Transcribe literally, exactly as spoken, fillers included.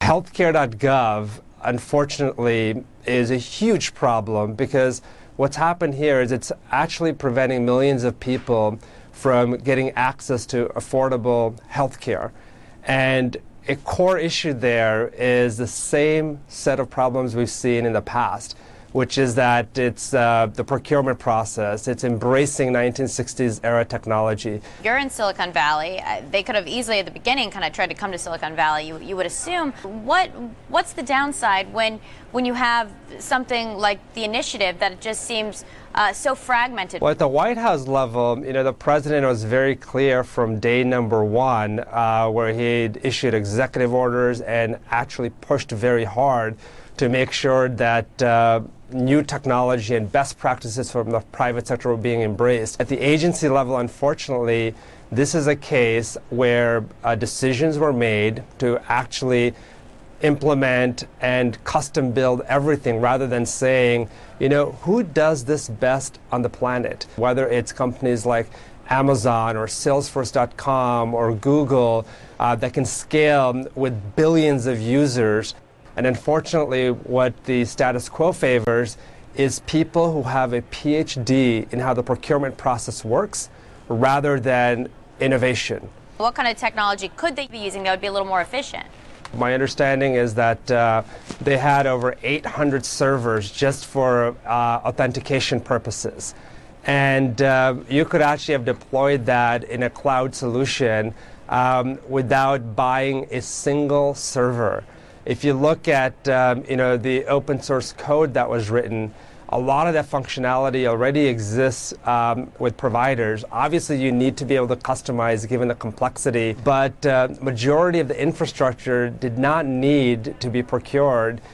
healthcare dot gov, unfortunately, is a huge problem because what's happened here is it's actually preventing millions of people from getting access to affordable healthcare. And a core issue there is the same set of problems we've seen in the past, which is that it's uh, the procurement process. It's embracing nineteen sixties era technology. You're in Silicon Valley. Uh, they could have easily at the beginning kind of tried to come to Silicon Valley. You, you would assume. What what's the downside when when you have something like the initiative that it just seems uh, so fragmented? Well, at the White House level, you know, the president was very clear from day number one, uh, where he issued executive orders and actually pushed very hard to make sure that uh, new technology and best practices from the private sector were being embraced. At the agency level, unfortunately, this is a case where uh, decisions were made to actually implement and custom build everything rather than saying, you know, who does this best on the planet? Whether it's companies like Amazon or Salesforce dot com or Google uh, that can scale with billions of users. And unfortunately, what the status quo favors is people who have a P H D in how the procurement process works rather than innovation. What kind of technology could they be using that would be a little more efficient? My understanding is that uh, they had over eight hundred servers just for uh, authentication purposes. And uh, you could actually have deployed that in a cloud solution um, without buying a single server. If you look at um, you know, the open source code that was written, a lot of that functionality already exists um, with providers. Obviously, you need to be able to customize given the complexity, but uh, majority of the infrastructure did not need to be procured.